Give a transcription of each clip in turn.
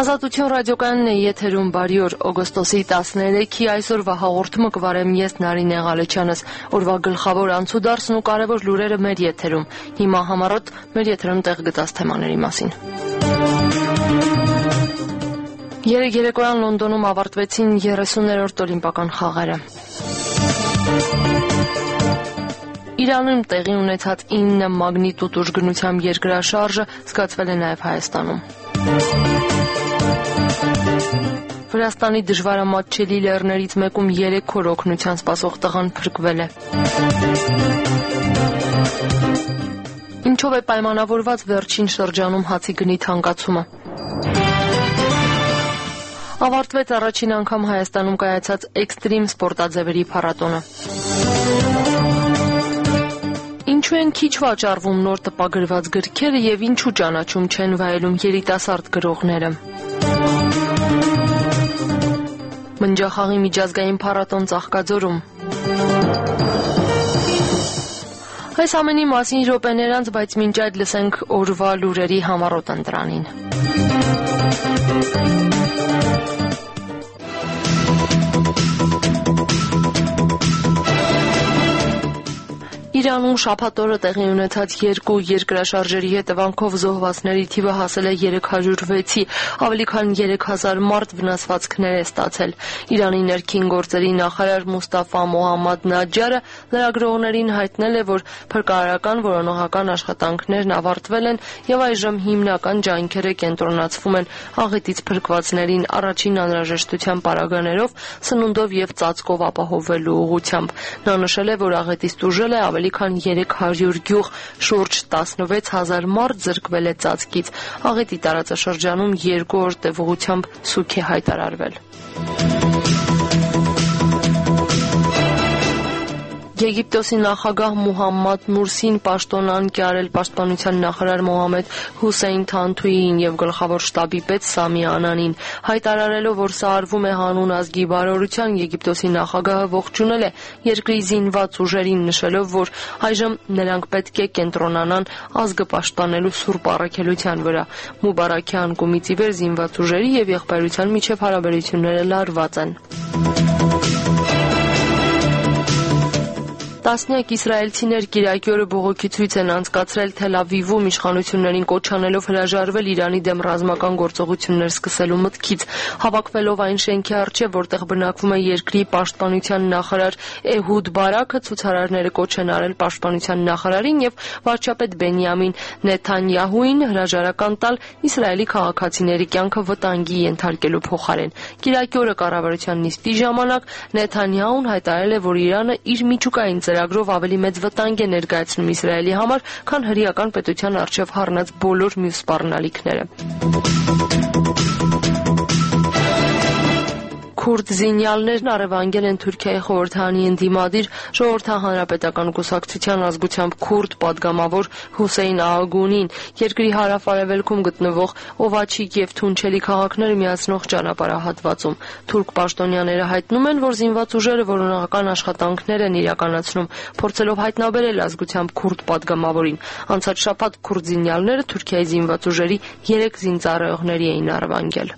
Ազատություն ռադիոկայանն է եթերում բարի օր օգոստոսի 13-ի այսօրվա հաղորդումը կվարեմ ես Նարինե Ղալեչյանս, օրվա գլխավոր անցուդարձն ու կարևոր լուրերը մեր եթերում, հիմա համառոտ մեր եթերում տեղ գտած թեմաների մասին։ Երեկոյան Լոնդոնում ավարտվեցին 30-րդ օլիմպիական խաղերը։ Իրանում տեղի ունեցած 9 մագնիտուդ ուժգնությամբ երկրաշարժը զգացվել է նաև Հայաստանում։ Վրաստանի դժվարամատչելի լեռներից մեկում 3 օր օգնության սպասող տղան փրկվել է։ Ինչով է պայմանավորված վերջին շրջանում հացի գնի թանկացումը։ Ավարտվեց առաջին անգամ Հայաստանում կայացած էքստրիմ սպորտաձևերի փառատոնը։ Ինչու են քիչ վաճառվում նոր տպագրված գրքերը եւ ինչու ճանաչում չեն վայելում երիտասարդ գրողները։ Մնջախաղի միջազգային փառատոն Ծաղկաձորում։ Այս ամենի մասին րոպեներ անց, բայց մինչ այդ լսենք օրվա լուրերի համառոտ ընտրանին։ Իրանում շաբաթ օրը տեղի ունեցած 2 երկրաշարժերի հետևանքով զոհվածների թիվը հասել է 306-ի, ավելի քան 3000 մարդ վնասվածքներ է ստացել։ Իրանի ներքին գործերի նախարար Մուստաֆա Մոհամմադ Նաջարը լրագրողներին հայտնել է, որ փրկարարական որոնողական աշխատանքներն ավարտվել են եւ այժմ հիմնական ջանքերը կենտրոնացվում են աղետից փրկվածներին առաջին անհրաժեշտության պարագաներով, սնունդով եւ ծածկով ապահովելու ուղղությամբ։ Նա նշել է, որ աղետից տուժել է ավելի քան 300 գյուղ, շուրջ 16000 մարդ զրկվել է ծածկից։ Աղետի տարածաշրջանում 2 օր տևողությամբ սուգ է հայտարարվել։ Եգիպտոսի նախագահ Մուհամմադ Մուրսին պաշտոնանկ է արել պաշտպանության նախարար Մոհամեդ Հուսեյն Թանթուիին եւ գլխավոր շտաբի պետ Սամի Անանին, հայտարարելով, որ սա արվում է հանուն ազգի բարօրության, Եգիպտոսի նախագահը ողջունել է երկրի զինված ուժերին, նշելով, որ այժմ նրանք պետք է կենտրոնանան ազգը պաշտպանելու սուրբ առաքելության վրա։ Մուբարաքի անկումից ի վեր զինված ուժերի եւ եղբայրության միջև հարաբերությունները լարված են։ Տասնյակ իսրայելցիներ կիրակի օրը բողոքի ցույց են անցկացրել Թել Ավիվում, իշխանություններին կոչ անելով հրաժարվել Իրանի դեմ ռազմական գործողություններ սկսելու մտքից, հավաքվելով այն շենքի առջև, որտեղ բնակվում է երկրի պաշտպանության նախարար Էհուդ Բարաքը, ցուցարարները կոչ են արել պաշտպանության նախարարին եւ վարչապետ Բենյամին Նեթանյահուին հրաժարական տալ Իսրայելի քաղաքացիների կյանքը վտանգի ենթարկելու փոխարեն։ Կիրակի օրը կառավարության նիստի ժամանակ Նեթանյահուն հայտարարել է, որ Իրանը իր միջուկային ծրագրով ավելի մեծ վտանգ է ներկայացնում Իսրայելի համար, քան հրեական պետության առջև հառնած բոլոր մյուս սպառնալիքները։ Քուրդ զինյալներն առևանգել են Թուրքիայի խորհրդարանի ընդդիմադիր Ժողովրդահանրապետական կուսակցության ազգությամբ քուրդ պատգամավոր Հուսեյն Աղունին, երկրի հարավ-արևելքում գտնվող Օվաչիկ եւ Թունչելի քաղաքները միացնող ճանապարհահատվածում։ Թուրք պաշտոնյաները հայտնում են, որ զինված ուժերը որոնողական աշխատանքներ են իրականացնում, փորձելով հայտնաբերել ազգությամբ քուրդ պատգամավորին։ Անցած շաբաթ քուրդ զինյալները Թուրքիայի զինված ուժերի 3 զինծառայողների էին առևանգել։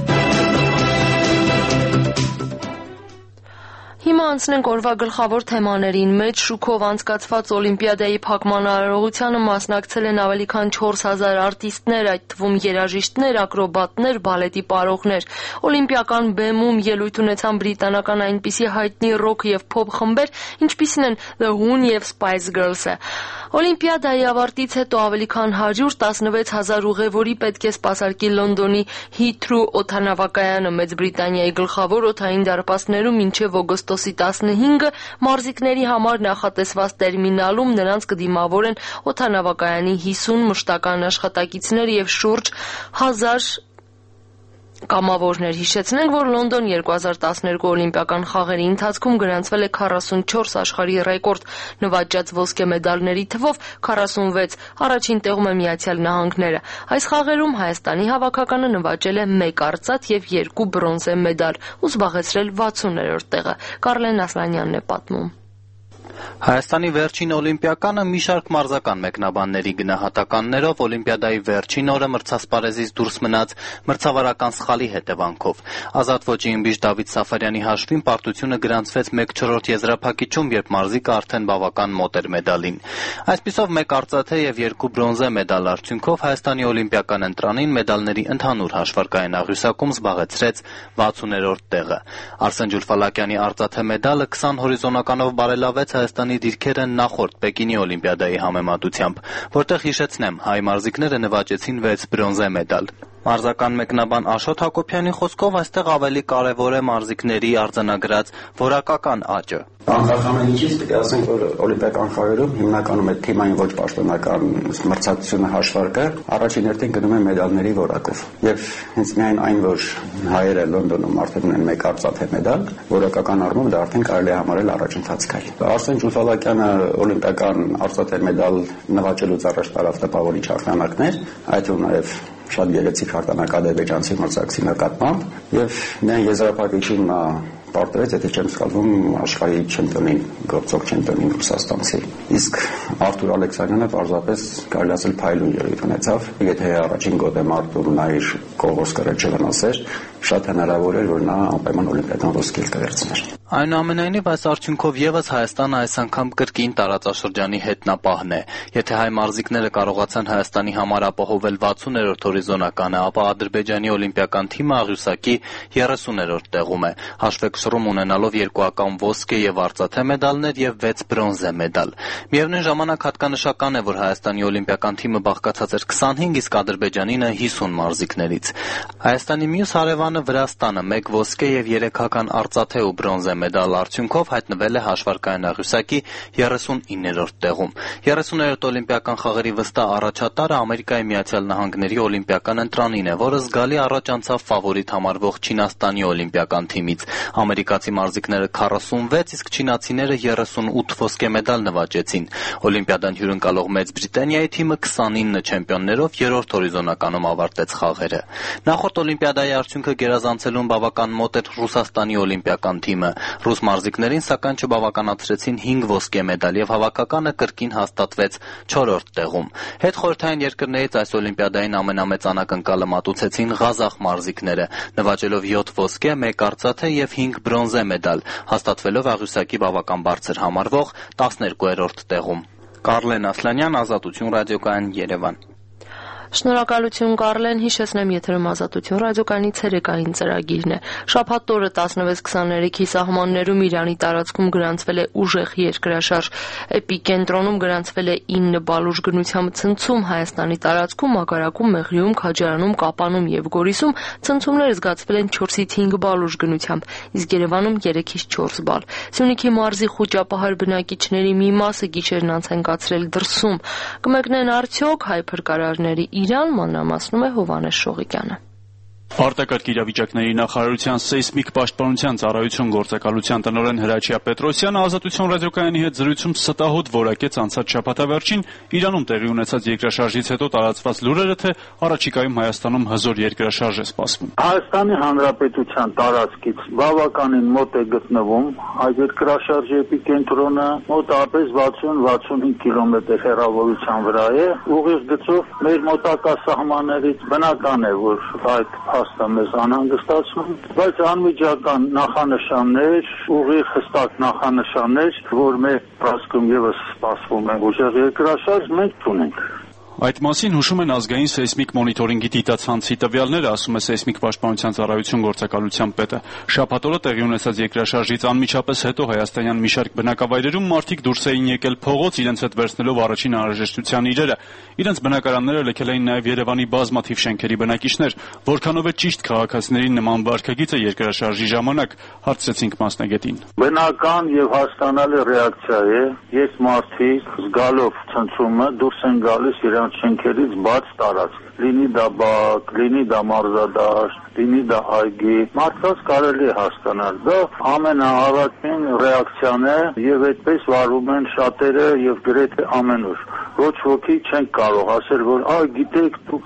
Հիմա անցնենք օրվա գլխավոր թեմաներին։ Մեծ շուկով անցկացված Օլիմպիադայի փակման արարողությանը մասնակցել են ավելի քան 4000 արտիստներ, այդ թվում երաժիշտներ, ակրոբատներ, բալետի պարողներ։ Օլիմպիական բեմում ելույթ ունեցան բրիտանական այնպիսի հայտնի ռոք եւ փոփ խմբեր, ինչպիսին են The Who եւ Spice Girls-ը։ Օլիմպիադայի ավարտից հետո ավելի քան 116000 ուղևորի պետք է սպասարկի Լոնդոնի Heathrow օդանավակայանը Մեծ Բրիտանիայի գլխավոր օդային դարպասներում մինչև օգոստոսի 15-ը մարզիկների համար նախատեսված տերմինալում նրանց կդիմավորեն օդանավակայանի 50 մշտական աշխատակիցներ եւ շուրջ 1000 կամավորներ։ Հիշեցնենք, որ Լոնդոն 2012 օլիմպիական խաղերի ընթացքում գրանցվել է 44 աշխարհի ռեկորդ, նվաճած ոսկե մեդալների թվով 46, առաջին տեղում է Միացյալ Նահանգները։ Այս խաղերում Հայաստանի հավաքականը նվաճել է 1 արծաթ եւ 2 բրոնզե մեդալ ու զբաղեցրել 60-րդ տեղը։ Կարլեն Ասլանյանն է պատմում։ Հայաստանի վերջին օլիմպիականը մի շարք մարզական մեկնաբանների գնահատականներով օլիմպիադայի վերջին օրը մրցասպարեզից դուրս մնաց մրցավարական սխալի հետևանքով։ Ազատ ոճի ըմբիշ Դավիթ Սաֆարյանի հաշվին պարտությունը գրանցվեց 1/4 եզրափակիչում, երբ մարզիկը արդեն բավական մոտ էր մեդալին։ Այսպիսով 1 արծաթե եւ 2 բրոնզե մեդալ արդյունքով Հայաստանի օլիմպիական ընտրանին մեդալների ընդհանուր հաշվարկային աղյուսակում զբաղեցրեց 60-րդ տեղը։ Արսեն Ջուլֆալակյանի արծաթե մեդալը 20 հորիզոնականով բարելավեց Հայաստանի դիրքերը նախորդ Պեկինի օլիմպիադայի համեմատությամբ, որտեղ հիշեցնեմ, հայ մարզիկները նվաճեցին 6 բրոնզե մեդալ։ Մարզական մեկնաբան Աշոտ Հակոբյանի խոսքով այստեղ ավելի կարևոր է մարզիկների արձանագրած որակական աճը։ Անկախ ինչից պետք է ասենք, որ օլիմպիական խաղերում հիմնականում է թիմային ոչ պաշտոնական մրցակցությունը հաշվարկը առաջին հերթին գնում է մեդալների որակով։ Եվ հենց միայն այն, որ հայերը Լոնդոնում արդեն ունեն 1 արծաթե մեդալ, որակական առումով դա արդեն կարելի է համարել առաջընթաց քայլ։ Արսեն Ջուլֆալակյանը օլիմպիական արծաթե մեդալ նվաճելուց առաջ տարավ տպավորիչ հաղթանակներ, այդ թվում նաև շատ գեղեցիկ հաղթանակ ադրբեջանցի մրցակցի նկատմամբ եւ միայն եզրափակիչում նա պարտվեց, եթե չեմ սխալվում, աշխարհի չեմպիոնին, գործող չեմպիոնին Ռուսաստանցի։ Իսկ Արթուր Ալեքսանյանը պարզապես կարելի ասել փայլուն եղիր ունեցավ, եթե առաջին գոտեմարտում նա իր կողոս կրել չվնասեր, շատ հնարավոր էր, որ նա անպայման օլիմպիադան ոսկի կվերցներ։ Այնուամենայնիվ այս արդյունքով եւս Հայաստանը այս անգամ կրկին տարածաշրջանի հետնապահն է։ Եթե հայ մարզիկները կարողացան Հայաստանի համար ապահովել 60-րդ հորիզոնականը, ապա Ադրբեջանի օլիմպիական թիմը աղյուսակի 30-րդ տեղում է, հաշվեկշռում ունենալով 2 ական ոսկե եւ արծաթե մեդալներ եւ 6 բրոնզե մեդալ։ Միևնույն ժամանակ հատկանշական է, որ Հայաստանի օլիմպիական թիմը բաղկացած էր 25, իսկ Ադրբեջանինը 50 մարզիկներից։ Հայաստանի մյուս հարևանը Վրաստանը 1 ոսկե եւ 3 ական արծաթե ու բրոնզե մեդալ արդյունքով հայտնվել է հաշվարկային աղյուսակի 39-րդ տեղում։ 30-րդ օլիմպիական խաղերի վստահ առաջատարը Ամերիկայի Միացյալ Նահանգների օլիմպիական ընտրանին է, որը զգալի առաջ անցավ ֆավորիտ համարվող Չինաստանի օլիմպիական թիմից։ Ամերիկացի մարզիկները 46, իսկ չինացիները 38 ոսկե մեդալ նվաճեցին։ Օլիմպիադան հյուրընկալող Մեծ Բրիտանիայի թիմը 29 չեմպիոններով 3-րդ հորիզոնականում ավարտեց խաղերը։ Նախորդ օլիմպիադայի արդյունքը գերազանցելուն բավական մոտ էր Ռուսաստանի օլիմպիական թիմը։ Ռուս մարզիկներին սակայն չբավականացրեցին 5 ոսկե մեդալ եւ հավաքականը կրկին հաստատվեց 4-րդ տեղում։ Հետխորհրդային երկրներից այս օլիմպիադային ամենամեծ անակնկալը մատուցեցին ղազախ մարզիկները, նվաճելով 7 ոսկե, 1 արծաթե եւ 5 բրոնզե մեդալ, հաստատվելով աղյուսակի բավական բարձր համարվող 12-րդ տեղում։ Կարլեն Ասլանյան, Ազատություն ռադիոկայան, Երևան։ Շնորհակալություն Կարլեն, հիշեցնեմ եթերում Ազատություն ռադիոկայանի ցերեկային ծրագիրն է։ Շաբաթ օրը 16-23-ի սահմաններում Իրանի տարածքում գրանցվել է ուժեղ երկրաշարժ։ Էպիկենտրոնում գրանցվել է 9 բալուր գնությամբ ցնցում, Հայաստանի տարածքում, Մակարակում, Մեղրիում, Քաջարանում, Կապանում եւ Գորիսում ցնցումներ զգացվել են 4-ից 5 բալուր գնությամբ, իսկ Երևանում 3-ից 4 բալ։ Սյունիքի մարզի խուճապահար բնակիչների մի մասը գիշերն անց են կացրել դրսում։ Կմեկնեն արդյոք հայ փրկարարների Իրան, մանրամասնում է Հովհաննես Շողիկյանը։ Արտակարգ իրավիճակների նախարարության սեյսմիկ պաշտպանության ծառայություն գործակալության տնօրեն Հրաչյա Պետրոսյանը Ազատություն ռադիոկայանի հետ զրույցում ստահոդ որակեց անցած շաբաթավերջին Իրանում տեղի ունեցած երկրաշարժից հետո տարածված լուրերը, թե առաջիկայում Հայաստանում հզոր երկրաշարժ է սպասվում։ Հայաստանի Հանրապետության տարածքից բավականին մոտ է գտնվում այդ երկրաշարժի էպիկենտրոնը, մոտավորապես 60-65 կիլոմետր հեռավորության վրա է, ուղիղ գծով մեր մոտակա սահմաններից բնական է, որ այդ փաստը մեզ անհանգստացնում, բայց անմիջական նախանշաններ, ուղիղ հստակ նախանշաններ, որ մեր տարածքում եւս սպասվում է ուժեղ երկրաշարժ, մենք չունենք։ Այդ մասին հուշում են ազգային սեյսմիկ մոնիտորինգի դիտացանցի տվյալները, ասում է սեյսմիկ պաշտպանության ծառայություն գործակալության պետը։ Շաբաթ օրը տեղի ունեցած երկրաշարժից անմիջապես հետո հայաստանյան մի շարք բնակավայրերում մարդիկ դուրս էին եկել փողոց, իրենց հետ վերցնելով առաջին անհրաժեշտության իրերը։ Իրենց բնակարանները լքել էին նաև Երևանի բազմաթիվ շենքերի բնակիչներ։ Որքանով է ճիշտ քաղաքացիների նման վարքագիծը երկրաշարժի ժամանակ, հարցրեցինք մասնագետին։ Բնական եւ հասկանալի ռեակցիա է, երբ մարդիկ զգալով ցնցումը դուրս են գալիս իրենց շենքերից բաց տարածք, լինի դա բակ, լինի դա մարզադաշտ, լինի դա այգի, մարդկանց կարելի է հասկանալ, դա ամենաառաջին ռեակցիան է եւ այդպես վարվում են շատերը եւ գրեթե ամենուր։ Ոչ ոքի չեն կարող ասել, որ գիտեք դուք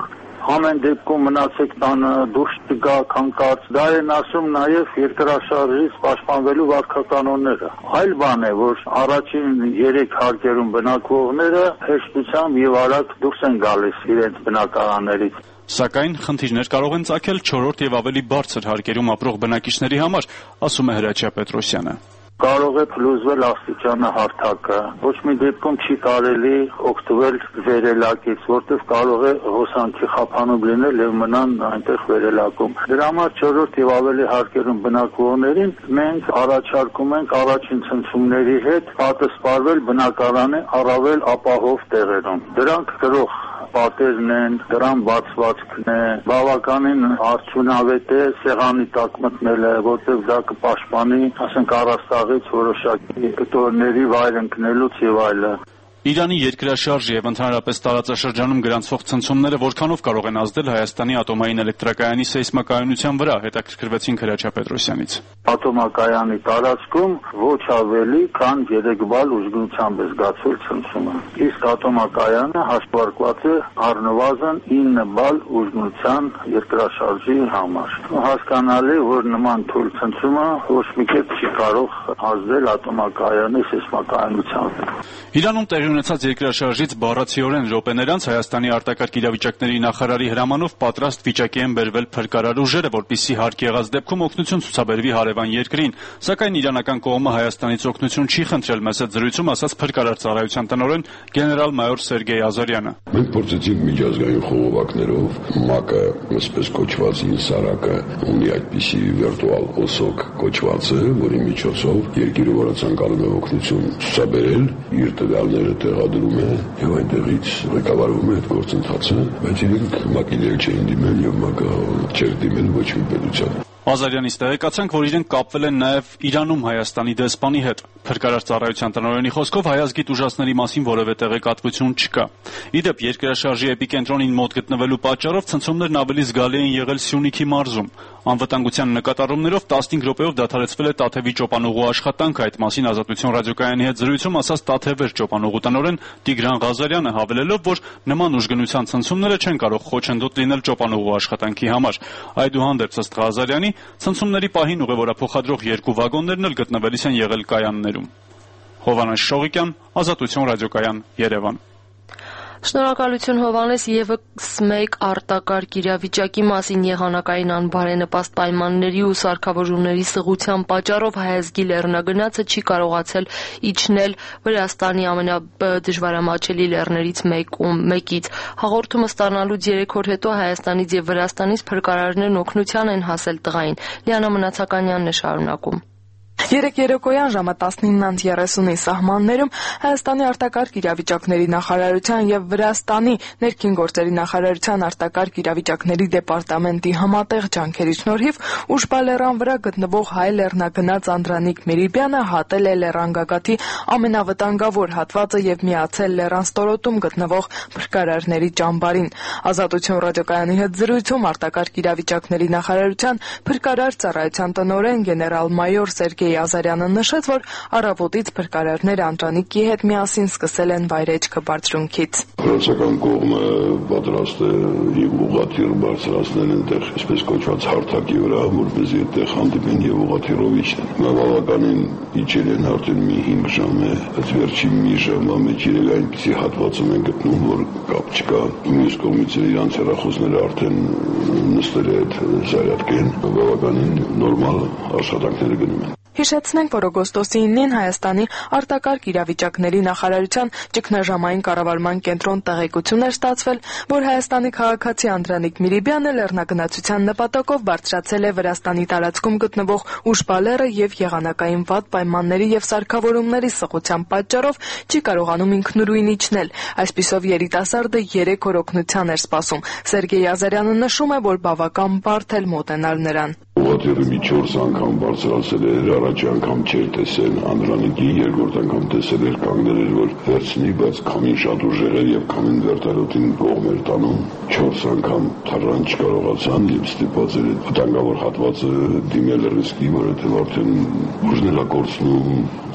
ամեն դեպքում մնացեք տանը, դուրս չգաք հանկարծ, դա են ասում նաև երկրաշարժից պաշտպանվելու վարքականոնները։ Այլ բան է, որ առաջին 3 հարկերում բնակվողները հեշտությամբ եւ արագ դուրս են գալիս իրենց բնակարաններից։ Սակայն խնդիրներ կարող են ծագել 4-րդ եւ ավելի բարձր հարկերում ապրող բնակիչների համար, ասում է Հրաչյա Պետրոսյանը։ Կարող է փլուզվել աստիճանը հարթակը, ոչ մի դեպքում չի կարելի օգտվել վերելակից, որտեղ կարող է հոսանքի խափանում լինել եւ մնան այնտեղ վերելակում։ Դրա համար 4-րդ եւ ավելի հարկերում բնակվողներին մենք առաջարկում ենք առաջին ցնցումների հետ պատասխանվել բնակարանի առավել ապահով տեղերում։ Դրանք գրող պատերն են, դրան բացվածքն է, բավականին արդյունավետ է սեղանի տակ մտնելը, որտեղ դա կպաշտպանի, ասենք, առաստաղից որոշակի կտորների վայր ընկնելուց եւ այլն։ Իրանի երկրաշարժի եւ ընդհանրապես տարածաշրջանում գրանցվող ցնցումները որքանով կարող են ազդել Հայաստանի ատոմային էլեկտրակայանի սեյսմակայունության վրա, հետաքրքրվեցին Հրաչյա Պետրոսյանից։ Ատոմակայանի տարածքում ոչ ավելի քան 3 բալ ուժգնությամբ է զգացվել ցնցումը։ Իսկ ատոմակայանը հաշվարկված է առնվազն 9 բալ ուժգնության երկրաշարժի համար։ Հասկանալի, որ նման թույլ ցնցումը ոչ մի կերպ չի կարող ազդել ատոմակայանի սեյսմակայունության վրա։ Իրանում տեղի ունեցած երկրաշարժից բառացիորեն րոպեներ անց Հայաստանի արտակարգ իրավիճակների նախարարի հրամանով պատրաստ վիճակի են բերվել փրկարար ուժերը, որպեսզի հարկ եղած դեպքում օգնություն ցուցաբերվի հարևան երկրին, սակայն իրանական կողմը Հայաստանից օգնություն չի խնդրել, մեծ զրույցում ասաց փրկարար ծառայության տնօրեն գեներալ-մայոր Սերգեյ Ազարյանը։ Մենք փորձեցինք միջազգային խողովակներով ՄԱԿ-ը, այսպես կոչված Ինսարակը, ունի այդպիսի վիրտուալ օսոկ կոչվածը, որի միջոցով երկիրը, որը ցանկանում է օգնություն ցուցաբերել, իր տվյալները տեղադրում է եւ այնտեղից ղեկավարում է այդ գործընթացը, բայց իրենք ՄԱԿ-ին չէին դիմել եւ ՄԱԿ-ը չէր դիմել ոչ մի պետության։ Ազարյանից տեղեկացանք, որ իրենք կապվել են նաև Իրանում Հայաստանի դեսպանի հետ։ Փրկարար ծառայության տնօրենի խոսքով հայազգի տուժածների մասին որևէ տեղեկատվություն չկա։ Իդեպ երկրաշարժի էպիկենտրոնին մոտ գտնվելու պատճառով ցնցումներն ավելի զգալի են եղել Սյունիքի մարզում։ Անվտանգության նկատառումներով 15 րոպեով դադարեցվել է Տաթևի ճոպանուղու աշխատանքը, այդ մասին Ազատություն ռադիոկայանի հետ զրույցում ասաց Տաթևեր ճոպանուղու տնօրեն Տիգրան Ղազարյանը, հավելելով, որ նման ուժգնության ցնցումները չեն կարող խոչընդոտ լինել ճոպանուղու աշխատանքի համար։ Այդուհանդերձ ըստ Ղազարյանի ցնցումների պահին ուղևորափոխադրող 2 վագոններն էլ գտնվելիս են եղել կայաններում։ Հովանես Շողիկյան, Ազատություն ռադիոկայան, Երևան։ Շնորհակալություն Հովանես, եւս մեկ արտակարգ իրավիճակի մասին եղանակային անբարենպաստ պայմանների ու սարքավորումների սղության պատճառով հայազգի լեռնագնացը չի կարողացել իջնել Վրաստանի ամենադժվարամատչելի լեռներից մեկից։ Հաղորդումը ստանալուց 3 օր հետո Հայաստանից եւ Վրաստանից փրկարարներն օգնության են հասել տղային։ Լիանա Մնացականյանն է շարունակում։ Երեկ երեկոյան ժամը 19:30-ի սահմաններում Հայաստանի արտակարգ իրավիճակների նախարարության եւ Վրաստանի ներքին գործերի նախարարության արտակարգ իրավիճակների դեպարտամենտի համատեղ ջանքերի շնորհիվ Ուժպալեռան վրա գտնվող հայ լեռնագնաց Անդրանիկ Միրիբյանը հատել է լեռան-գագաթի ամենավտանգավոր հատվածը եւ միացել լեռան ստորոտում գտնվող փրկարարների ճամբարին։ Ազատություն ռադիոկայանի հետ զրույցում արտակարգ իրավիճակների նախարարության փրկարար ծառայության տնօրեն գեներալ-մայոր Սերգեյ Ազարյանը նշեց, որ առավոտից փրկարարները Անդրանիկի հետ միասին սկսել են վայրեջքը բարձրունքից։ Վրացական կողմը պատրաստ է եւ ուղղաթիռ բարձրացնել այնտեղ, այսպես կոչված հարթակի վրա, որպեսզի այդտեղ հանդիպեն եւ ուղղաթիռով իջնեն։ Բավականին իջել են արդեն մի 5 ժամ է, բայց վերջին մի ժամը մեջ իրել այնպիսի հատվածում են գտնում, որ կապ չկա։ Մյուս կողմից իրանց հեռախոսները արդեն նստել է այդ զարյատկեն, բավականին նորմալ աշխատանքները գնում են։ Հիշեցնենք, որ օգոստոսի 9-ին Հայաստանի արտակարգ իրավիճակների նախարարության ճգնաժամային կառավարման կենտրոն տեղեկություն էր ստացվել, որ Հայաստանի քաղաքացի Անդրանիկ Միրիբյանը լեռնագնացության նպատակով բարձրացել է Վրաստանի տարածքում գտնվող Ուժպալեռը եւ եղանակային վատ պայմանների եւ սարքավորումների սղության պատճառով չի կարողանում ինքնուրույն իջնել։ Այսպիսով երիտասարդը 3 օր օգնության էր սպասում։ Սերգեյ Ազարյանը նշում է, որ բավական բարդ էլ մոտենալ նրան։ Ուղղաթիռը մի 4 անգամ բարձրացել էր, առաջ անգամ չէր տեսել Անդրանիկի, երկրորդ անգամ տեսել էր կանգնել էր, որ վերցնի, բայց քամին շատ ուժեղ էր եւ քամին վերտարոտին կողմ էր տանում։ 4 անգամ թռան չկարողացան եւ ստիպված էր վտանգավոր հատվածը դիմել ռիսկի, որովհետեւ արդեն ուժն էլ կորցնում,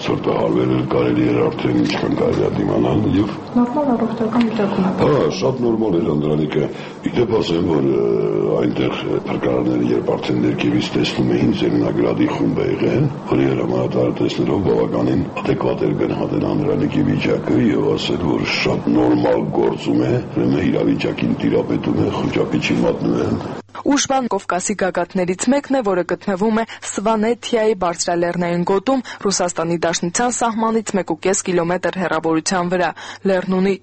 սրտահարվել կարելի էր արդեն ինչքան կարելի է դիմանալ եւ Նորմալ առողջական վիճակում։ Շատ նորմալ էր Անդրանիկը։ Իդեպ ասեմ, որ այնտեղ փրկարարները երբ արդեն ներքևից տեսնում էին Զենինագրադի խումբը եղեն, որի հրամանատարը տեսնելով բավականին adekvat էր գնահատել Անդրանիկի վիճակը եւ ասել, որ շատ նորմալ գործում է, իրավիճակին տիրապետում է, խոճապիչի մատնում է։ Ուժվան Կովկասի գագաթներից մեկն է, որը գտնվում է Սվանեթիայի բարձրալեռնային գոտում Ռուսաստանի Դաշնության սահմանից 1.5 կիլոմետր հեռավորության վրա։ Լեռն ունի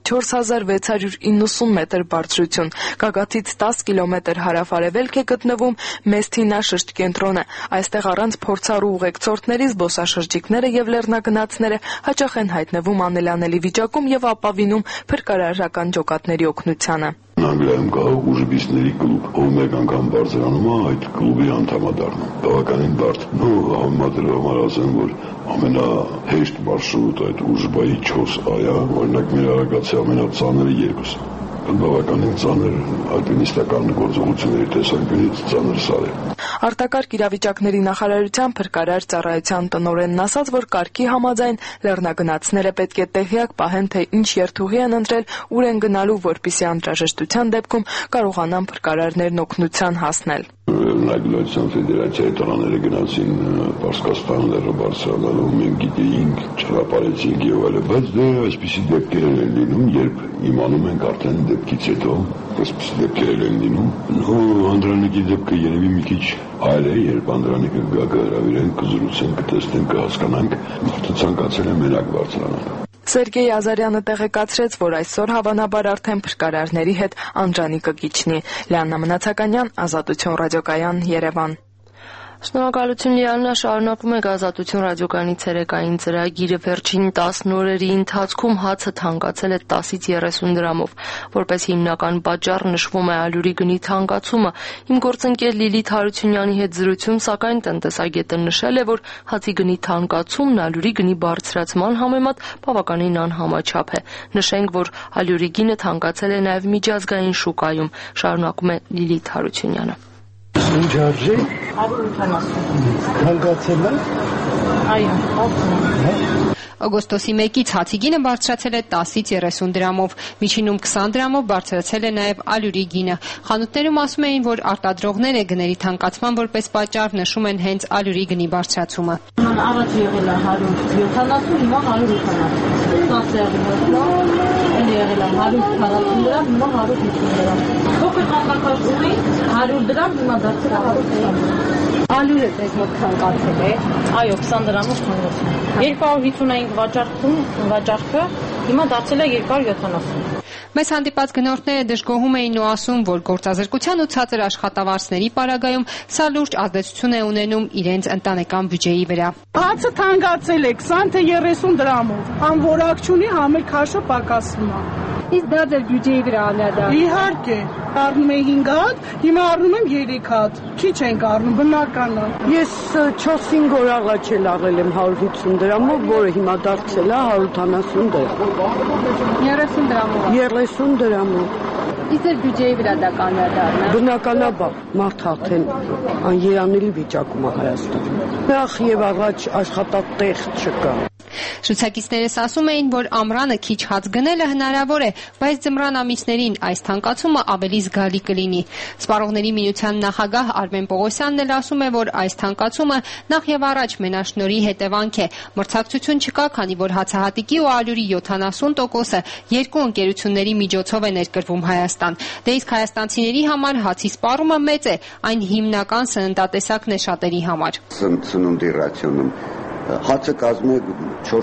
4690 մետր բարձրություն։ Գագաթից 10 կիլոմետր հարավ-արևելք է գտնվում Մեսթինա շրջկենտրոնը։ Այստեղ առանց փորձառու ուղեկցորդների զբոսաշրջիկները եւ լեռնագնացները հաճախ են հայտնվում անելանելի վիճակում եւ ապավինում փրկարարական ջոկատների օգնությանը։ Անգլիայում կա ուժբիստների կլուբ, ով մեկ անգամ բարձրանում է, այդ կլուբի անդամը դառնում։ Բավականին բարդ։ Համադրող ասեմ, որ ամենահեշտ մարշրուտը այդ ուժբայի 4 այա, օրինակ մեր արագացի ամենածանրը 2-ը։ Բավականին ծանր ալպինիստական գործողությունների տեսանկյունից ծանր սար է։ Արտակարգ իրավիճակների նախարարության փրկարար ծառայության տնօրենն ասաց, որ կարգի համաձայն լեռնագնացները պետք է տեղյակ պահեն, թե ինչ երթուղի են ընտրել, ուր են գնալու, որպեսզի անհրաժեշտության դեպքում կարողանան փրկարարներն օգնության հասնել։ Նայգլացիան ֆեդերացիայի տղաները գնացին Պարսկաստան լեռը բարձրանալու, մենք գիտեինք, ճանապարհեցինք եւ այլն, բայց դե այսպիսի դեպքեր են լինում, երբ իմանում ենք արդեն դեպքից հետո, այսպիսի դեպքեր են լինում։ Անդրանիկի դեպքը երևի մի քիչ այլ է, երբ Անդրանիկը գա կհրավիրեն, կզրուցենք, կտեսնենք, կհասկանանք, մարդը ցանկացել է մենակ բարձրանալ։ Սերգեյ Ազարյանը տեղեկացրեց, որ այսօր հավանաբար արդեն փրկարարների հետ Անդրանիկը կիջնի։ Լիաննա Մնացականյան, Ազատություն ռադիոկայան, Երևան։ Շնորհակալություն Լիաննա, շարունակում եք Ազատություն ռադիոկայանի ցերեկային ծրագիրը։ Վերջին 10 օրերի ընթացքում հացը թանկացել է 10-ից 30 դրամով։ Որպես հիմնական պատճառ նշվում է ալյուրի գնի թանկացումը։ Իմ գործընկեր Լիլիթ Հարությունյանի հետ զրույցում, սակայն տնտեսագետը նշել է, որ հացի գնի թանկացումն ալյուրի գնի բարձրացման համեմատ բավականին անհամաչափ է։ Նշենք, որ ալյուրի գինը թանկացել է նաև միջազգային շուկայում։ Շարունակում է Լիլիթ Հարությունյանը։ Ինչ արժի։ 170 Թանկացել է։ Այո, Օգոստոսի 1-ից հացի գինը բարձրացել է 10-ից 30 դրամով, միջինում 20 դրամով բարձրացել է նաև ալյուրի գինը։ Խանութներում ասում էին, որ արտադրողները գների թանկացման որպես պատճառ նշում են հենց ալյուրի գնի բարձրացումը։ Առաջ եղել է 170, հիմա 180, եղել է 140 դրամ, հիմա 150 դրամ։ Փոքր թանկացած ունի 100 դրամ, հիմա դարձել է 100 դրամ։ Ալյուրը դες մոտ թանկացել է։ Այո, 20 դրամով թանկացել է։ 250-ային վաճառքը հիմա դարձել է 270։ Մեզ հանդիպած գնորդները դժգոհում էին ու ասում, որ գործազրկության ու ցածր աշխատավարձների պարագայում սա լուրջ ազդեցություն է ունենում իրենց ընտանեկան բյուջեի վրա։ Հացը թանկացել է 20 թե 30 դրամով, անորակ չունի, համել քաշը պակասում է։ Իսկ դա ձեր բյուջեի վրա անդրադառնում։ Իհարկե, առնում եմ 5 հատ, հիմա առնում եմ 3 հատ։ Քիչ ենք առնում, բնական է։ Ես 4-5 օր առաջ էլ առել եմ 150 դրամով, որը հիմա դարձել է 180 դրամ։ 30 դրամով։ 30 դրամով։ Իսկ ձեր բյուջեի վրա դա կանադառնա։ Բնականաբար, մարդ արդեն աներանելի վիճակում է Հայաստանում։ Նախ եւ առաջ աշխատատեղ չկա։ Շուտցակիցներս ասում էին, որ ամռանը քիչ հաց գնելը հնարավոր է, բայց ձմռան ամիսներին այս թանկացումը ավելի զգալի կլինի։ Սպառողների միության նախագահ Արմեն Պողոսյանն էլ ասում է, որ այս թանկացումը նախ եւ առաջ մենաշնորհի հետևանք է։ Մրցակցություն չկա, քանի որ հացահատիկի ու ալյուրի 70%-ը երկու ընկերությունների միջոցով է ներկրվում Հայաստան։ Դե իսկ հայաստանցիների համար հացի սպառումը մեծ է, այն հիմնական սննդատեսակն է շատերի համար։ Սննդի ռացիոնում հացը կազմում է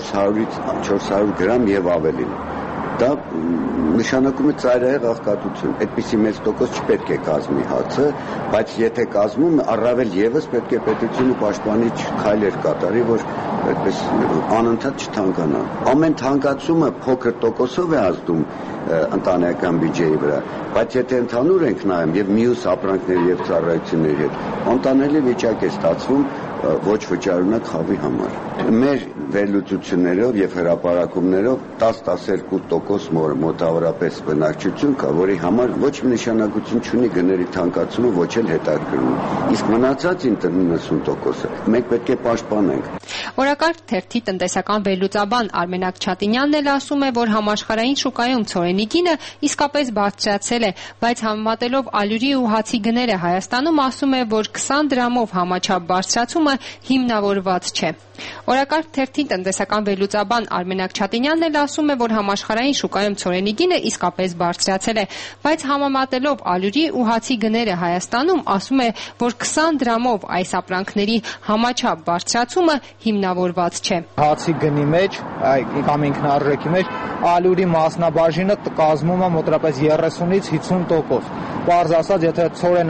400 գրամ եւ ավելին։ Դա նշանակում է ծայրահեղ աղքատություն։ Այդպիսի մեծ տոկոս չպետք է կազմի հացը, բայց եթե կազմում, առավել եւս պետք է պետությունը պաշտպանի քայլեր կատարի, որ այդպես անընդհատ չթանկանա։ Ամեն թանկացումը փոքր տոկոսով է ազդում ընտանեկան բյուջեի վրա, բայց եթե ընդհանուր ենք նայում եւ մյուս ապրանքների եւ ծառայությունների հետ, անտանելի վիճակ է ստացվում ոչ վճարունակ խավի համար։ Մեր վերլուծություններով եւ հրապարակումներով 10-12% մոտավորապես բնակչություն կա, որի համար ոչ մի նշանակություն չունի գների թանկացումը, ոչ էլ հետաքրքրում։ Իսկ մնացածին 90%-ը մենք պետք է պաշտպանենք։ Օրակարգ թերթի տնտեսական վերլուծաբան Արմենակ Չատինյանն էլ ասում է, որ համաշխարհային շուկայում ցորենի գինը իսկապես բարձրացել է, բայց համեմատելով ալյուրի ու հացի գները Հայաստանում ասում է, որ 20 դրամով համաչափ բարձրացումը հիմնավորված չէ։ Օրակարգ թերթի տնտեսական վերլուծաբան Արմենակ Չատինյանն էլ ասում է, որ համաշխարհային շուկայում ցորենի գինը իսկապես բարձրացել է, բայց համեմատելով ալյուրի ու հացի գները Հայաստանում ասում է, որ 20 դրամով այս ապրանքների համաչափ բարձրացումը հիմնավորված չէ։ Հացի գնի մեջ, կամ ինքնարժեքի մեջ ալյուրի մասնաբաժինը կազմում է մոտավորապես 30-ից 50%։ Պարզ ասած, եթե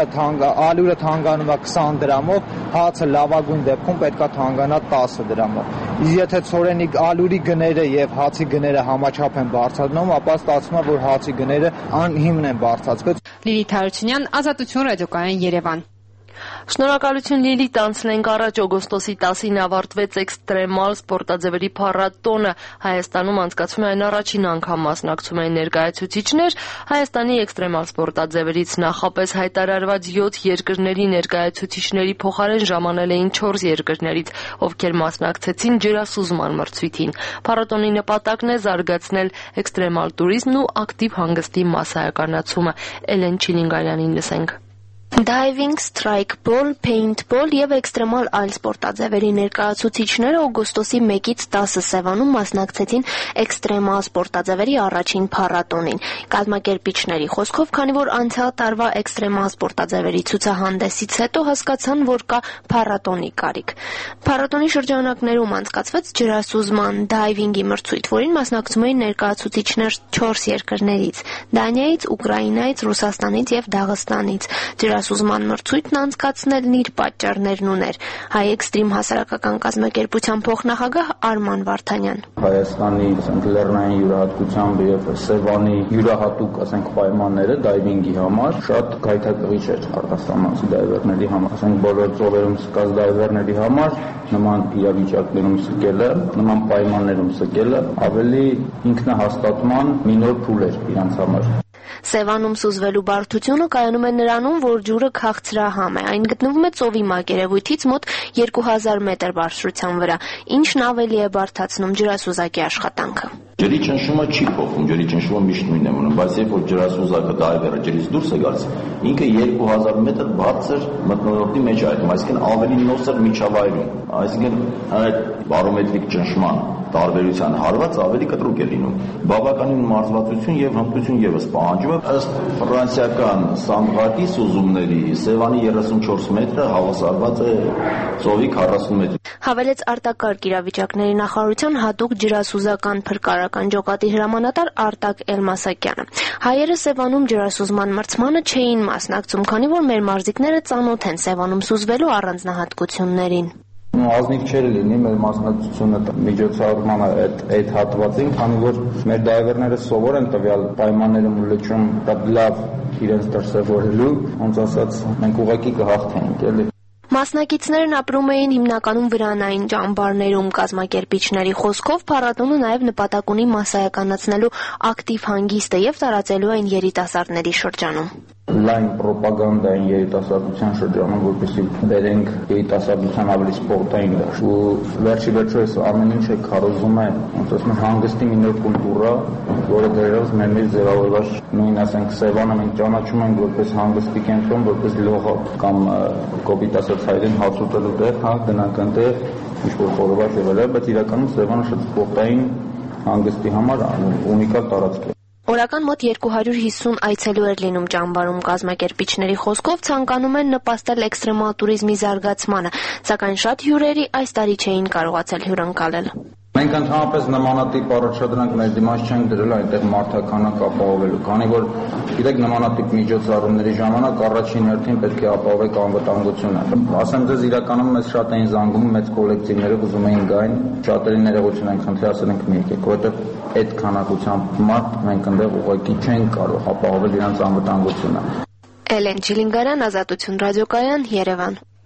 ալյուրը թանկանում է 20 դրամով, հացը լավագույն դեպքում պետք է թանկանա 10 դրամով։ Եթե ցորենի ալյուրի գները եւ հացի գները համաչափ են բարձրանում, ապա ստացվում է, որ հացի գները անհիմն են բարձրացվել։ Լիլիթ Հարությունյան, Ազատություն ռադիոկայան, Երևան։ Շնորհակալություն Լիլիթ, անցնենք առաջ։ Օգոստոսի 10-ին ավարտվեց էքստրեմալ սպորտաձևերի փառատոնը։ Հայաստանում անցկացվում է այն առաջին անգամ մասնակցում են ներկայացուցիչներ։ Հայաստանի էքստրեմալ սպորտաձևերից նախապես հայտարարված 7 երկրների ներկայացուցիչների փոխարեն ժամանել էին 4 երկրներից, ովքեր մասնակցեցին ջրասուզման մրցույթին։ Փառատոնի նպատակն է զարգացնել էքստրեմալ տուրիզմն ու ակտիվ հանգստի մասսայականացումը։ Էլեն Չիլինգարյանին լսենք։ Դայվինգ, սթրայքբոլ, փեյնթբոլ եւ էքստրեմալ այլ սպորտաձևերի ներկայացուցիչները օգոստոսի 1-ից 10-ը Սևանում մասնակցեցին էքստրեմալ սպորտաձևերի առաջին փառատոնին։ Կազմակերպիչների խոսքով, քանի որ անցյալ տարվա էքստրեմալ սպորտաձևերի ցուցահանդեսից հետո հասկացան, որ կա փառատոնի կարիք։ Փառատոնի շրջանակներում անցկացվեց ջրասուզման, դայվինգի մրցույթ, որին մասնակցում էին ներկայացուցիչներ 4 երկրներից՝ Դանիայից, Ուկրաինայից, Ռուսաստանից եւ Դաղստանից։ Ջրասուզման մրցույթն անցկացնելն իր պատճառներն ուներ։ Հայ էքստրիմ հասարակական կազմակերպության փոխնախագահ Արման Վարդանյան։ Հայաստանի լեռնային յուրահատկությամբ եւ Սևանի յուրահատուկ, ասենք, պայմանները դայվինգի համար շատ գայթակղիչ էր արտասահմանցի դայվերների համար։ Ասենք, բոլոր ծովերում սկաց դայվերների համար նման իրավիճակներում սկելը, նման պայմաններում սկելը ավելի ինքնահաստատման մի նոր փուլ էր իրանց համար։ Սևանում սուզվելու բարդությունը կայանում է նրանում, որ ջուրը քաղցրահամ է։ Այն գտնվում է ծովի մակերևույթից մոտ 2000 մետր բարձրության վրա, ինչն ավելի է բարդացնում ջրասուզակի աշխատանքը։ Ջրի ճնշումը չի փոխվում, ջրի ճնշումը միշտ նույնն է մնում, բայց երբ որ ջրասուզակը դայվերը ջրից դուրս է գալիս, ինքը 2000 մետր բարձր մթնոլորտի մեջ է այդում, այսինքն ավելի նոսր միջավայրում, այսինքն այդ բարոմետրիկ ճնշման տարբերության հարված ավելի կտրուկ է լինում։ Բավականին մարզվածություն եւ հմտություն եւս պահանջում է։ Ըստ ֆրանսիական Սանդղակի սուզումների Սևանի 34 մետրը հավասարված է ծովի 40 մետրի։ Հավելեց արտակարգ իրավիճակների նախարարության հատուկ ջրասուզական փրկարարական ջոկատի հրամանատար Արտակ Էլմասակյանը։ Հայերը Սևանում ջրասուզման մրցմանը չէին մասնակցում, քանի որ մեր մարզիկները ծանոթ են Սևանում սուզվելու առանձնահատկություններին։ Ազնիվ չէր լինի մեր մասնակցությունը միջոցառմանը այդ հատվածին, քանի որ մեր դայվերները սովոր են տվյալ պայմաններում ու լճում լավ իրենց դրսևորելու, ոնց ասած, մենք ուղղակի կհաղթենք, էլի։ Մասնակիցներն ապրում էին հիմնականում վրանային ճամբարներում։ Կազմակերպիչների խոսքով փառատոնը նաև նպատակ ունի մասսայականացնելու ակտիվ հանգիստը եւ տարածելու այն երիտասարդների շրջանում։ Լայն պրոպագանդային երիտասարդության շրջանում, որպեսզի բերենք երիտասարդության ավելի սպորտային դաշտ։ Ու վերջի այս ամեն ինչը քարոզում է, ոնց ասում են, հանգստի մի նոր կուլտուրա, որը դեռևս մեր մեջ ձևավորված նույն, ասենք, Սևանը մենք ճանաչում ենք որպես հանգստի կենտրոն, որպես լողափ կամ կոպիտ ասած հայերեն հաց ուտելու տեղ, գնանք այնտեղ ինչ-որ խորոված եւ այլն, բայց իրականում Սևանը շատ սպորտային հանգստի համար ունիկալ տարածք է։ Օրական մոտ 250 այցելու էր լինում ճամբարում։ Կազմակերպիչների խոսքով ցանկանում են նպաստել էքստրեմալ տուրիզմի զարգացմանը, սակայն շատ հյուրերի այս տարի չէին կարողացել հյուրընկալել։ Մենք ընդհանրապես նմանատիպ առաջադրանք մեր դիմաց չենք դրել այնտեղ մարդաքանակ ապահովելու, քանի որ գիտեք նմանատիպ միջոցառումների ժամանակ առաջին հերթին պետք է ապահովեք անվտանգությունը։ Ասեմ ձեզ, իրականում մեզ շատ էին զանգում մեծ կոլեկտիվները, ուզում էին գային, շատերի ներողություն ենք խնդրի, ասել ենք մի եկեք, որովհետև այդ քանակությամբ մարդ մենք այնտեղ ուղղակի չենք կարող ապահովել իրենց անվտանգությունը։ Էլեն Չիլինգարյան, Ազատություն ռադիոկայան, Երևան։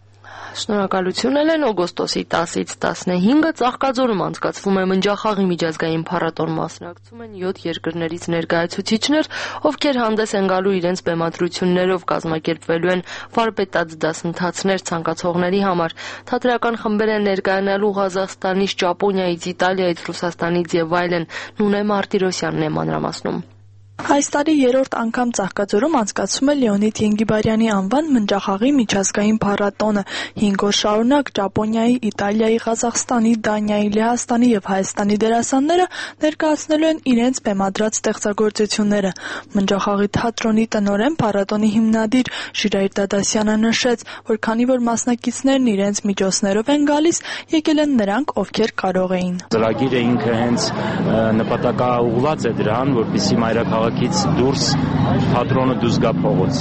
Շնորհակալություն Էլեն, օգոստոսի 10-ից 15-ը Ծաղկաձորում անցկացվում է Մնջախաղի միջազգային փառատոն, մասնակցում են 7 երկրներից ներկայացուցիչներ, ովքեր հանդես են գալու իրենց բեմադրություններով, կազմակերպվելու են վարպետաց դասընթացներ ցանկացողների համար։ Թատերական խմբեր են ներկայանալու Ղազախստանից, Ճապոնիայից, Իտալիայից, Ռուսաստանից եւ այլն։ Նունե Մարտիրոսյանն է մանրամասնում։ Այս տարի երրորդ անգամ Ծաղկաձորում անցկացվում է Լեոնիդ Ենգիբարյանի անվան Մնջախաղի միջազգային փառատոնը։ 5 օր շարունակ Ճապոնիայի, Իտալիայի, Ղազախստանի, Դանիայի, Լեհաստանի եւ Հայաստանի դերասանները ներկայացնելու են իրենց բեմադրած ստեղծագործությունները։ Մնջախաղի թատրոնի տնօրեն, փառատոնի հիմնադիր Ժիրայր Դադասյանը նշեց, որ քանի որ մասնակիցներն իրենց միջոցներով են գալիս, եկել են նրանք, ովքեր կարող էին։ Ծրագիրը ինքը հենց նպատակաուղղված է դրան, որպեսզի մայրաքաղաքից դուրս թատրոնը դուրս գա փողոց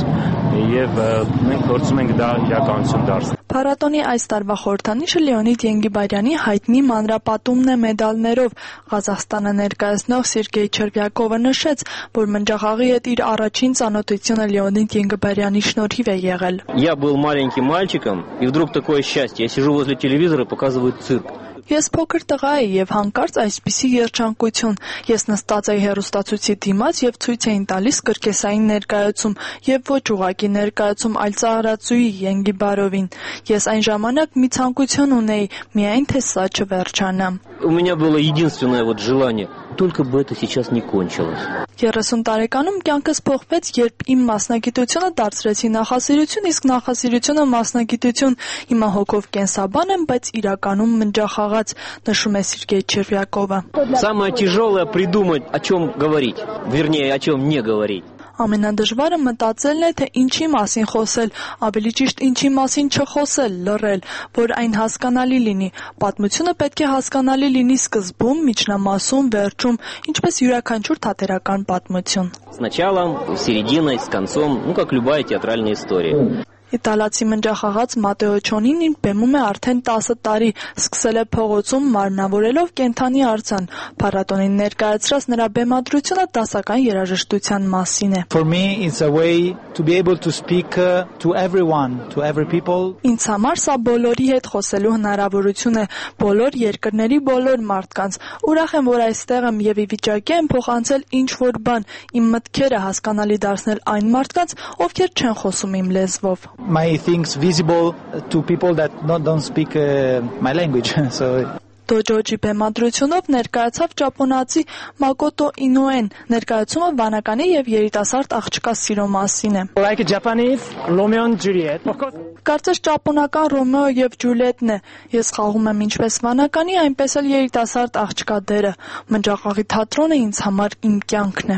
եւ մենք փորձում ենք դա իրականություն դարձնել։ Փառատոնի այս տարվա խորհրդանիշը Լեոնիդ Ենգիբարյանի հայտնի մանրապատումն է մեդալներով։ Ղազախստանը ներկայացնող Սերգեյ Չերվյակովը նշեց, որ Մնջախաղի հետ իր առաջին ծանոթությունը Լեոնիդ Ենգիբարյանի շնորհիվ է եղել։ Я был маленьким мальчиком, и вдруг такое счастье. Я сижу возле телевизора, показывают цирк. Ես փոքր տղա էի եւ հանկարծ այսպիսի երջանկություն։ Ես նստած էի հեռուստացույցի դիմաց եւ ցույց էին տալիս կրկեսային ներկայացում եւ ոչ ուղակի ներկայացում, այլ ծաղրածուի Ենգիբարովին։ Ես այն ժամանակ մի ցանկություն ունեի, միայն թե սա չվերջանա։ У меня было единственное вот желание, только бы это сейчас не кончилось. 30 տարեկանում կյանքս փոխվեց, երբ իմ մասնագիտությունը դարձրեցի նախասիրություն, իսկ նախասիրությունը մասնագիտություն։ Հիմա հոգով կենսաբան եմ, բայց իրականում մնջախաղաց, նշում է Սերգեյ Չերվյակովը։ Самое тяжелое придумать, о чем говорить, вернее, о чем не говорить. Ամենադժվարը մտածելն է, թե ինչի մասին խոսել, ավելի ճիշտ ինչի մասին չխոսել, լռել, որ այն հասկանալի լինի։ Պատմությունը պետք է հասկանալի լինի սկզբում, միջնամասում, վերջում, ինչպես յուրաքանչյուր թատերական պատմություն։ С началом, серединой, с концом, ну как любая театральная история. Իտալացի մնջախաղաց Մատեո Չոնին իր բեմում է արդեն 10 տարի, սկսել է փողոցում մարմնավորելով կենթանի արձան։ Փառատոնին ներկայացրած նրա բեմադրությունը դասական երաժշտության մասին է։ For me it's a way to be able to speak to everyone, to every people. Ինձ համար սա բոլորի հետ խոսելու հնարավորություն է, բոլոր երկրների բոլոր մարդկանց։ Ուրախ եմ, որ այստեղ եմ եւ ի վիճակի եմ փոխանցել ինչ-որ բան, իմ մտքերը հասկանալի դարձնել այն մարդկանց, ովքեր չեն խոսում իմ լեզվով։ My things visible to people that don't speak my language. So Դոջոջի բեմադրությունով ներկայացավ ճապոնացի Մակոտո Ինոեն։ Ներկայացումը վանականի եւ երիտասարդ աղջկա սիրո մասին է։ Like Japanese Romeo and Juliet. Կարծես ճապոնական Ռոմեո եւ Ջուլիետն է։ Ես խաղում եմ ինչպես վանականի, այնպես էլ երիտասարդ աղջկա դերը։ Մնջախաղի թատրոնը ինձ համար իմ կյանքն է։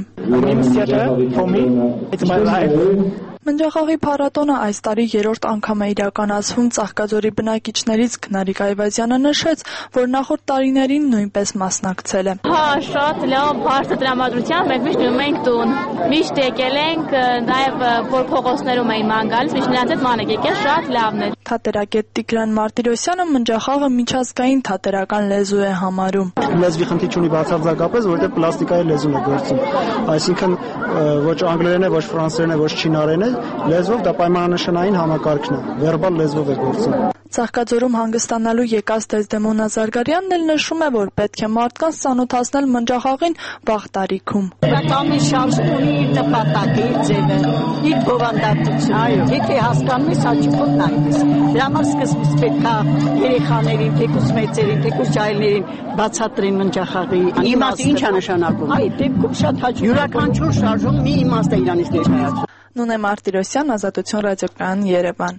For me it's my life. Մնջախաղի փառատոնը այս տարի երրորդ անգամ է իրականացվում։ Ծաղկաձորի բնակիչներից Քնարիկ Այվազյանը նշեց, որ նախորդ տարիներին նույնպես մասնակցել է։ Հա, շատ լավ բարձր տրամադրությամբ մենք միշտ գնում ենք տուն։ Միշտ եկել ենք, նաև որ փողոցներում էին ման գալիս, միշտ նրանց հետ ման եկել, շատ լավն է։ Թատերագետ Տիգրան Մարտիրոսյանը մնջախաղը միջազգային թատերական լեզու է համարում։ Լեզվի խնդիր ունի բացարձակապես, որովհետև պլաստիկայի լեզուն է գործում։ Այսինքն ոչ անգլերեն է, ոչ ֆրանսերեն է, ոչ չինարեն է, լեզվով դա պայմանանշանային համակարգն է, վերբալ լեզվով է գործում։ Ծաղկաձորում հանգստանալու եկած Դեզդեմոնա Զարգարյանն էլ նշում է, որ պետք է մարդկանց ծանոթացնել մնջախաղին վաղ տարիքում։ Բակամի շարժ ունի իր նպատակը, իր ձևը, իր բովանդակությունը։ Եթե հասկանում ես, հաճախ նայես։ Դրա համար սկզբից պետք է երեխաներին, թեկուզ մեծերին, թեկուզ ջահելներին բացատրեն մնջախաղի իմաստը ինչ է նշանակում։ Այ դեպքում շատ հաճախ յուրաքանչյուր շարժում մի իմաստ է իրանից ներկայացնում։ Նունե Մարտիրոսյան, Ազատություն ռադիոկայան, Երևան։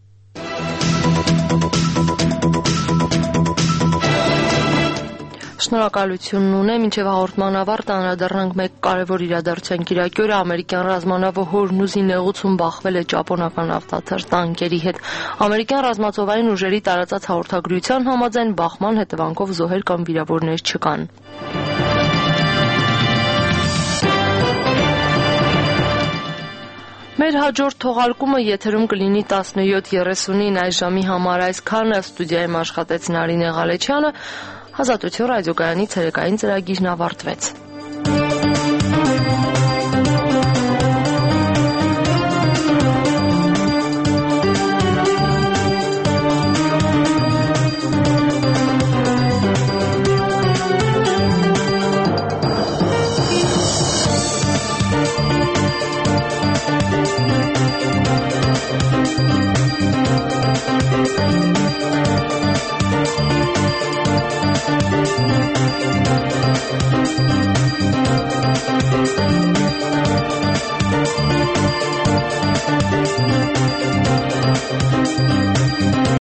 Շնորհակալություն ունեմ, մինչև հաղորդման ավարտը անդրադառնանք մեկ կարևոր իրադարձության կիրակի օրը ամերիկյան ռազմանավը Հորմուզի նեղուցում բախվել է ճապոնական ավտոթեր տանկերի հետ։ Ամերիկյան ռազմածովային ուժերի տարածած հաղորդագրության համաձայն բախման հետևանքով զոհեր կամ վիրավորներ չկան։ Մեր հաջորդ թողարկումը եթերում կլինի 17:30-ին այս ժամի համար այսքանը։ Ստուդիայում աշխատեց Նարինե Ղալեչյանը։ Ազատություն ռադիոկայանի ցերեկային ծրագիրն ավարտվեց։